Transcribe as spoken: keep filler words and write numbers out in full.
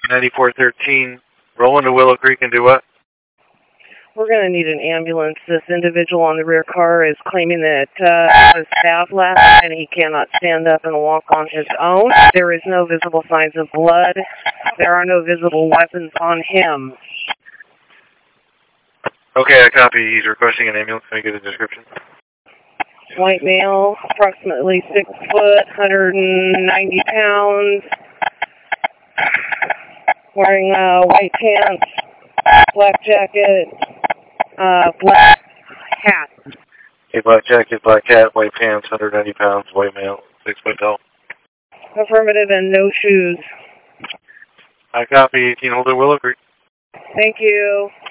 ninety-four thirteen, rolling to Willow Creek and do what? We're going to need an ambulance. This individual on the rear car is claiming that uh, his staff left and he cannot stand up and walk on his own. There is no visible signs of blood. There are no visible weapons on him. Okay, I copy. He's requesting an ambulance. Can I get a description? White male, approximately six foot, one hundred ninety pounds, wearing uh, white pants, black jacket, uh, black hat. Okay, black jacket, black hat, white pants, one hundred ninety pounds, white male, six foot tall. Affirmative, and no shoes. I copy. eighteen Holder Willow Creek. Thank you.